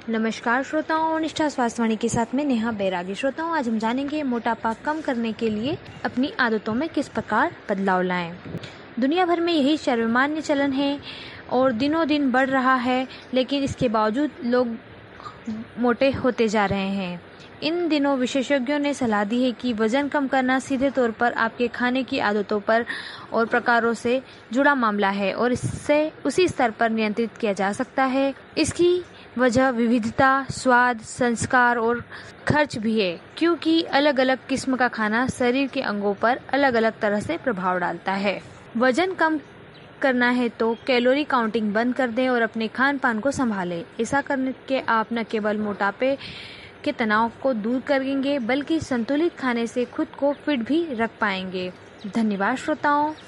नमस्कार श्रोताओं, निष्ठा स्वास्थ्यवाणी के साथ में नेहा बैरागी। श्रोताओं, आज हम जानेंगे मोटापा कम करने के लिए अपनी आदतों में किस प्रकार बदलाव लाएं। दुनिया भर में यही सर्वमान्य चलन है और दिनों दिन बढ़ रहा है, लेकिन इसके बावजूद लोग मोटे होते जा रहे हैं। इन दिनों विशेषज्ञों ने सलाह दी है कि वजन कम करना सीधे तौर पर आपके खाने की आदतों पर और प्रकारों से जुड़ा मामला है और इससे उसी स्तर पर नियंत्रित किया जा सकता है। इसकी वजह विविधता, स्वाद, संस्कार और खर्च भी है, क्योंकि अलग अलग किस्म का खाना शरीर के अंगों पर अलग अलग तरह से प्रभाव डालता है। वजन कम करना है तो कैलोरी काउंटिंग बंद कर दें और अपने खान पान को संभालें। ऐसा करने के आप न केवल मोटापे के तनाव को दूर करेंगे, बल्कि संतुलित खाने से खुद को फिट भी रख पाएंगे। धन्यवाद श्रोताओं।